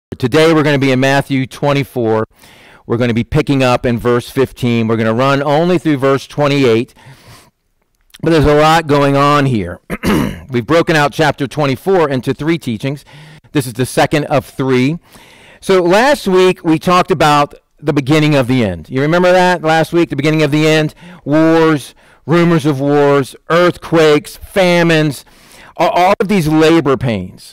Today we're going to be in Matthew 24. We're going to be picking up in verse 15. We're going to run only through verse 28. But there's a lot going on here. We've broken out chapter 24 into 3 teachings. This is the second of 3. So last week we talked about the beginning of the end. You remember that last week, the beginning of the end? Wars, rumors of wars, earthquakes, famines, all of these labor pains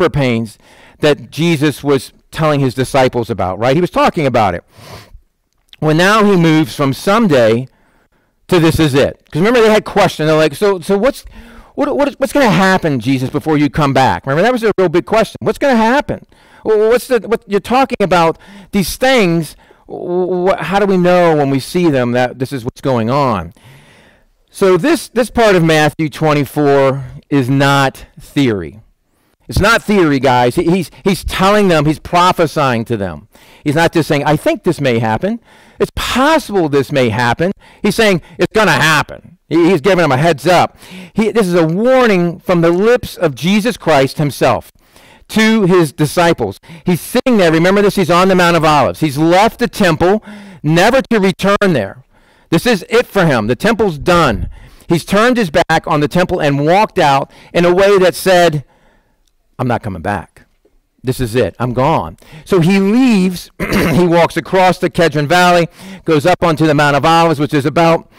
that Jesus was telling his disciples about, right? He was talking about it. Well, now he moves from someday to this is it. Because remember, they had questions. They're like, so what's going to happen, Jesus, before you come back? Remember, that was a real big question. What's going to happen? What you're talking about these things? How do we know when we see them that this is what's going on? So this part of Matthew 24 is not theory. It's not theory, guys. He's telling them, he's prophesying to them. He's not just saying, I think this may happen. It's possible this may happen. He's saying, it's going to happen. He's giving them a heads up. This is a warning from the lips of Jesus Christ himself to his disciples. He's sitting there. Remember this? He's on the Mount of Olives. He's left the temple, never to return there. This is it for him. The temple's done. He's turned his back on the temple and walked out in a way that said, I'm not coming back. This is it. I'm gone. So he leaves. He walks across the Kedron Valley, goes up onto the Mount of Olives, which is about,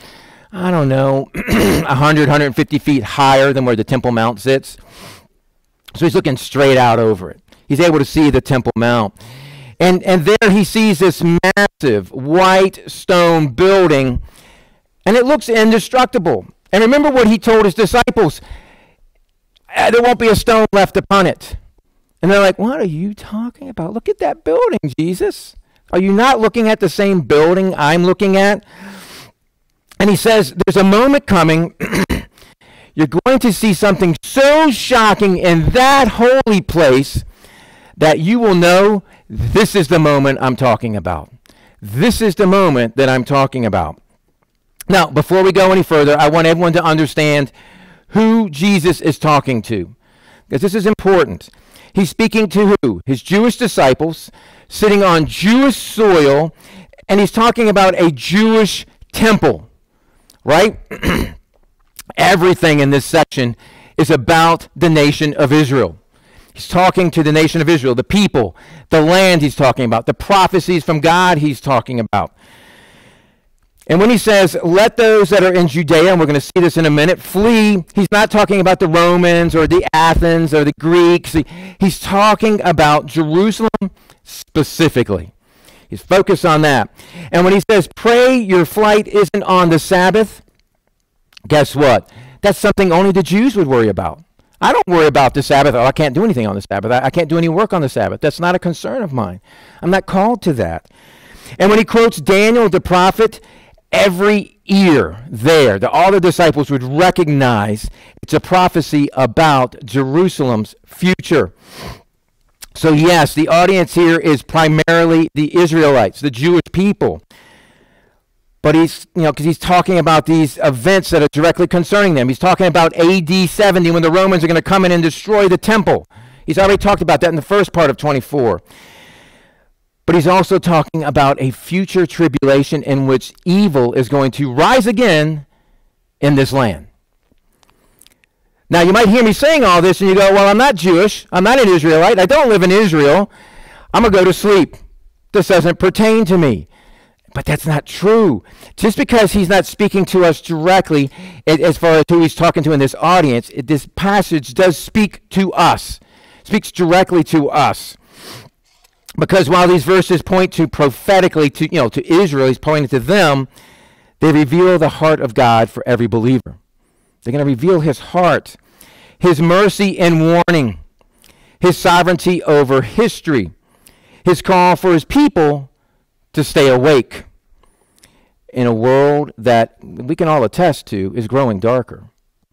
100, 150 feet higher than where the Temple Mount sits. So he's looking straight out over it. He's able to see the Temple Mount. And there he sees this massive white stone building, and it looks indestructible. And remember what he told his disciples. There won't be a stone left upon it. And they're like, what are you talking about? Look at that building, Jesus. Are you not looking at the same building I'm looking at? And he says, there's a moment coming. You're going to see something so shocking in that holy place that you will know this is the moment I'm talking about. This is the moment that I'm talking about. Now, before we go any further, I want everyone to understand who Jesus is talking to, because this is important. He's speaking to who? His Jewish disciples sitting on Jewish soil, and he's talking about a Jewish temple, right? Everything in this section is about the nation of Israel. He's talking to the nation of Israel, the people, the land he's talking about, the prophecies from God he's talking about. And when he says, let those that are in Judea, and we're going to see this in a minute, flee, he's not talking about the Romans or the Athens or the Greeks. He's talking about Jerusalem specifically. He's focused on that. And when he says, pray your flight isn't on the Sabbath, guess what? That's something only the Jews would worry about. I don't worry about the Sabbath. Oh, I can't do anything on the Sabbath. I can't do any work on the Sabbath. That's not a concern of mine. I'm not called to that. And when he quotes Daniel the prophet, every ear there, all the disciples would recognize it's a prophecy about Jerusalem's future. So yes, the audience here is primarily the Israelites, the Jewish people. But he's, because he's talking about these events that are directly concerning them. He's talking about AD 70 when the Romans are going to come in and destroy the temple. He's already talked about that in the first part of 24. But he's also talking about a future tribulation in which evil is going to rise again in this land. Now, you might hear me saying all this, and you go, well, I'm not Jewish. I'm not an Israelite. I don't live in Israel. I'm going to go to sleep. This doesn't pertain to me. But that's not true. Just because he's not speaking to us directly, as far as who he's talking to in this audience, this passage does speak to us, speaks directly to us. Because while these verses point to prophetically to Israel, he's pointing to them, they reveal the heart of God for every believer. They're going to reveal his heart, his mercy and warning, his sovereignty over history, his call for his people to stay awake in a world that we can all attest to is growing darker.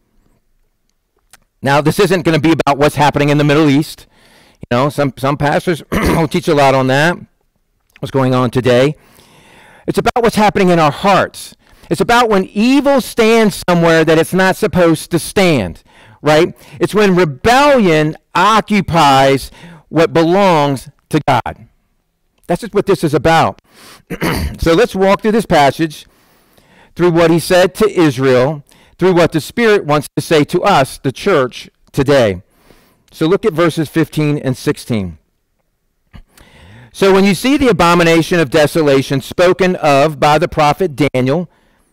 Now, this isn't going to be about what's happening in the Middle East. Some pastors will teach a lot on that, what's going on today. It's about what's happening in our hearts. It's about when evil stands somewhere that it's not supposed to stand, right? It's when rebellion occupies what belongs to God. That's just what this is about. So let's walk through this passage, through what he said to Israel, through what the Spirit wants to say to us, the church, today. So look at verses 15 and 16. So when you see the abomination of desolation spoken of by the prophet Daniel,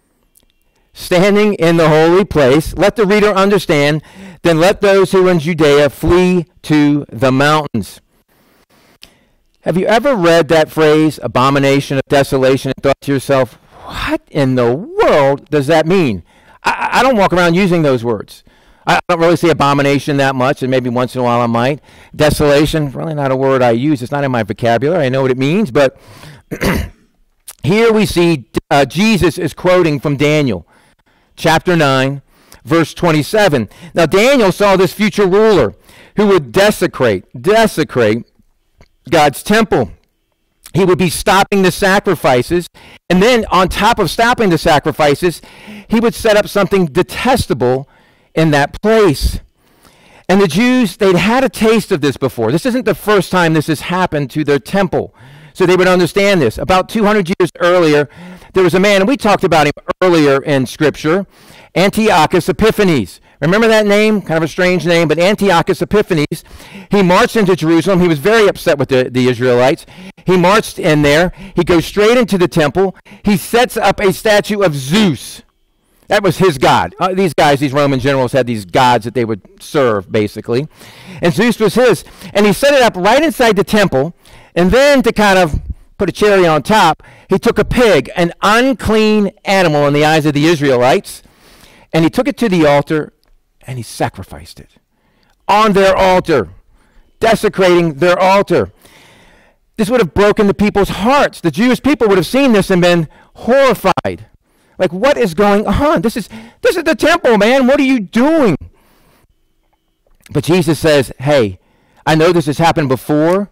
standing in the holy place, let the reader understand, then let those who are in Judea flee to the mountains. Have you ever read that phrase, abomination of desolation, and thought to yourself, what in the world does that mean? I don't walk around using those words. I don't really say abomination that much, and maybe once in a while I might. Desolation, really not a word I use. It's not in my vocabulary. I know what it means, but here we see Jesus is quoting from Daniel, chapter 9, verse 27. Now Daniel saw this future ruler who would desecrate God's temple. He would be stopping the sacrifices, and then on top of stopping the sacrifices, he would set up something detestable in that place. And the Jews, they'd had a taste of this before. This isn't the first time this has happened to their temple. So they would understand this. About 200 years earlier, there was a man, and we talked about him earlier in Scripture, Antiochus Epiphanes. Remember that name? Kind of a strange name, but Antiochus Epiphanes. He marched into Jerusalem. He was very upset with the Israelites. He marched in there. He goes straight into the temple. He sets up a statue of Zeus. That was his god. These Roman generals had these gods that they would serve, basically. And Zeus was his. And he set it up right inside the temple. And then to kind of put a cherry on top, he took a pig, an unclean animal in the eyes of the Israelites, and he took it to the altar, and he sacrificed it on their altar, desecrating their altar. This would have broken the people's hearts. The Jewish people would have seen this and been horrified. Like, what is going on? This is the temple, man. What are you doing? But Jesus says, hey, I know this has happened before.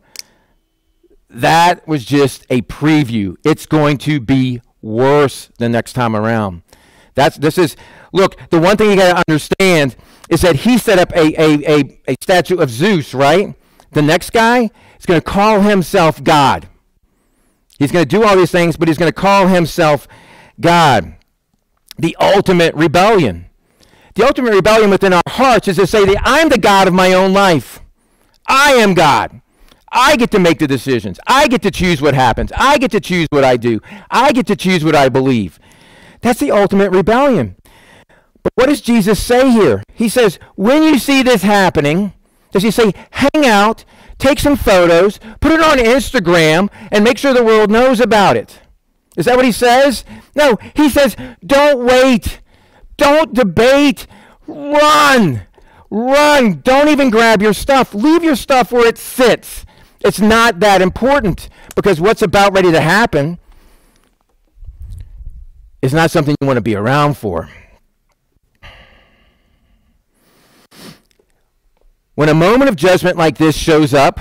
That was just a preview. It's going to be worse the next time around. Look, the one thing you got to understand is that he set up a statue of Zeus, right? The next guy is going to call himself God. He's going to do all these things, but he's going to call himself God. The ultimate rebellion. The ultimate rebellion within our hearts is to say that I'm the God of my own life. I am God. I get to make the decisions. I get to choose what happens. I get to choose what I do. I get to choose what I believe. That's the ultimate rebellion. But what does Jesus say here? He says, when you see this happening, does he say, hang out, take some photos, put it on Instagram, and make sure the world knows about it? Is that what he says? No, he says, don't wait. Don't debate. Run. Run. Don't even grab your stuff. Leave your stuff where it sits. It's not that important, because what's about ready to happen is not something you want to be around for. When a moment of judgment like this shows up,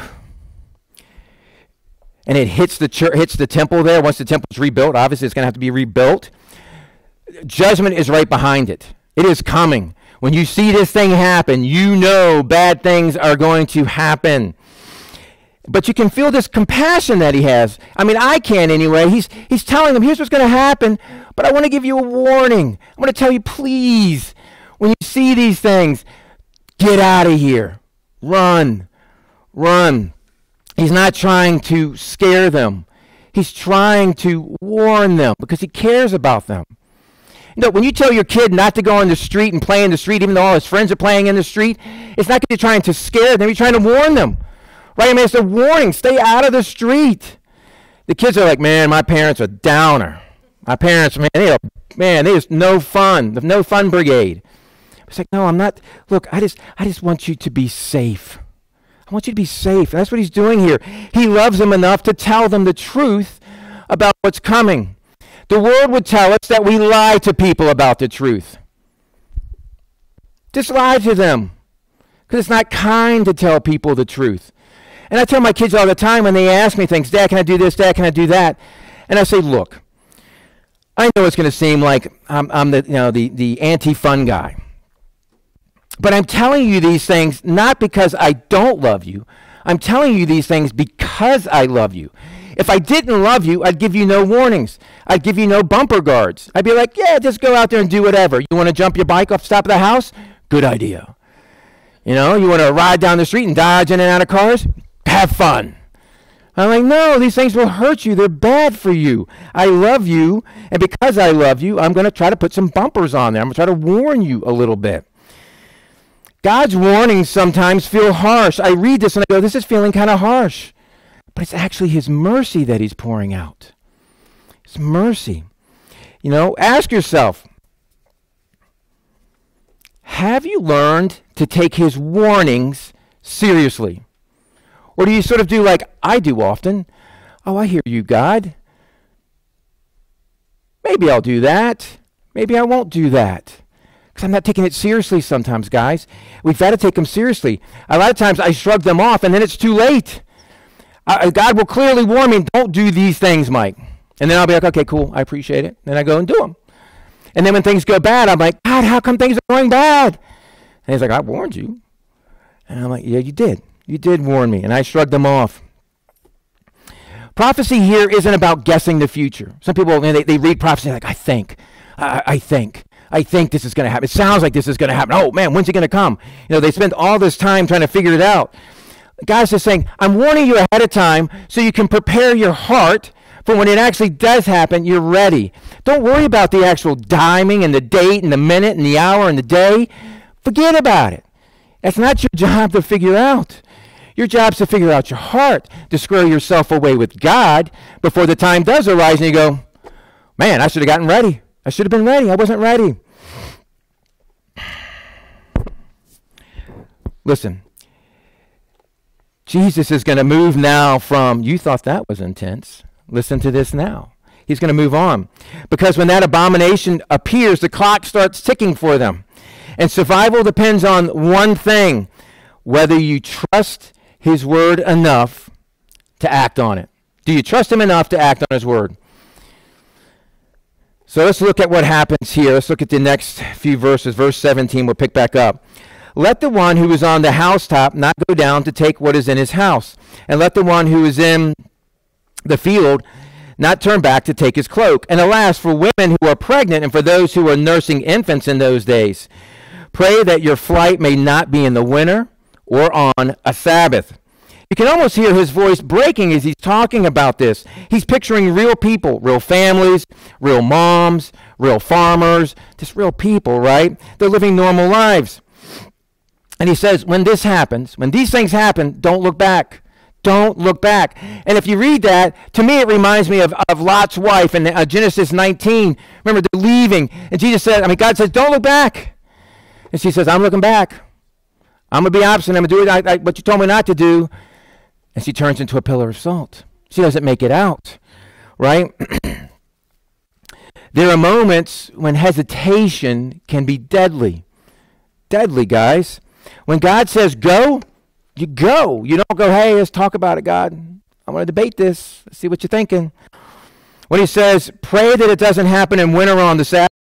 and it hits the church, hits the temple there, once the temple is rebuilt, obviously it's going to have to be rebuilt, judgment is right behind it. It is coming. When you see this thing happen, you know bad things are going to happen. But you can feel this compassion that he has. I mean, I can anyway. He's telling them, here's what's going to happen, but I want to give you a warning. I want to tell you, please, when you see these things, get out of here. Run. Run. He's not trying to scare them. He's trying to warn them because he cares about them. You know, when you tell your kid not to go on the street and play in the street, even though all his friends are playing in the street, it's not because you're trying to scare them. You're trying to warn them. Right? I mean, it's a warning. Stay out of the street. The kids are like, man, my parents are downer. My parents, there's no fun. The no fun brigade. It's like, no, I'm not. Look, I just want you to be safe. I want you to be safe. And that's what he's doing here. He loves them enough to tell them the truth about what's coming. The world would tell us that we lie to people about the truth. Just lie to them. Because it's not kind to tell people the truth. And I tell my kids all the time when they ask me things, Dad, can I do this? Dad, can I do that? And I say, look, I know it's going to seem like I'm the anti-fun guy. But I'm telling you these things not because I don't love you. I'm telling you these things because I love you. If I didn't love you, I'd give you no warnings. I'd give you no bumper guards. I'd be like, yeah, just go out there and do whatever. You want to jump your bike off the top of the house? Good idea. You know, you want to ride down the street and dodge in and out of cars? Have fun. I'm like, no, these things will hurt you. They're bad for you. I love you, and because I love you, I'm going to try to put some bumpers on there. I'm going to try to warn you a little bit. God's warnings sometimes feel harsh. I read this and I go, this is feeling kind of harsh. But it's actually his mercy that he's pouring out. It's mercy. You know, ask yourself, have you learned to take his warnings seriously? Or do you sort of do like I do often? Oh, I hear you, God. Maybe I'll do that. Maybe I won't do that. Because I'm not taking it seriously sometimes, guys. We've got to take them seriously. A lot of times I shrug them off and then it's too late. God will clearly warn me, don't do these things, Mike. And then I'll be like, okay, cool, I appreciate it. Then I go and do them. And then when things go bad, I'm like, God, how come things are going bad? And he's like, I warned you. And I'm like, yeah, you did. You did warn me. And I shrugged them off. Prophecy here isn't about guessing the future. Some people, they read prophecy like, I think this is going to happen. It sounds like this is going to happen. Oh, man, when's it going to come? You know, they spend all this time trying to figure it out. God's just saying, I'm warning you ahead of time so you can prepare your heart for when it actually does happen, you're ready. Don't worry about the actual timing and the date and the minute and the hour and the day. Forget about it. It's not your job to figure out. Your job's to figure out your heart, to square yourself away with God before the time does arise and you go, man, I should have gotten ready. I should have been ready. I wasn't ready. Listen. Jesus is going to move now from, you thought that was intense. Listen to this now. He's going to move on. Because when that abomination appears, the clock starts ticking for them. And survival depends on one thing, whether you trust his word enough to act on it. Do you trust him enough to act on his word? So let's look at what happens here. Let's look at the next few verses. Verse 17, we'll pick back up. Let the one who is on the housetop not go down to take what is in his house, and let the one who is in the field not turn back to take his cloak. And alas, for women who are pregnant and for those who are nursing infants in those days, pray that your flight may not be in the winter or on a Sabbath. You can almost hear his voice breaking as he's talking about this. He's picturing real people, real families, real moms, real farmers, just real people, right? They're living normal lives. And he says, when this happens, when these things happen, don't look back. Don't look back. And if you read that, to me it reminds me of Lot's wife in Genesis 19. Remember, they're leaving. And Jesus said, God says, don't look back. And she says, I'm looking back. I'm going to be absent. I'm going to do what you told me not to do. And she turns into a pillar of salt. She doesn't make it out, right? There are moments when hesitation can be deadly. Deadly, guys. When God says go, you go. You don't go, hey, let's talk about it, God. I want to debate this. Let's see what you're thinking. When he says, pray that it doesn't happen in winter on the Sabbath,